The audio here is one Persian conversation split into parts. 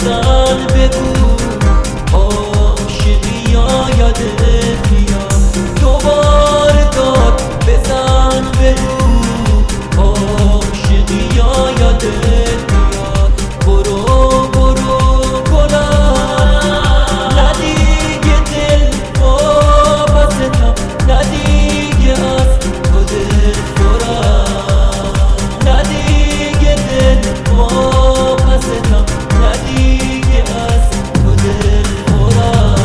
بزن بگو عاشقی یا یادت میاد دوباره داد بزن بگو عاشقی یا یادت میاد برو برو گلم نه دیگه دل واپستم نه دیگه از تو دل خورم نه دیگه دل واپستم نه دیگه از تو دل خورم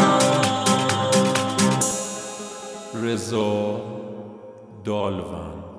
رضا دالوند.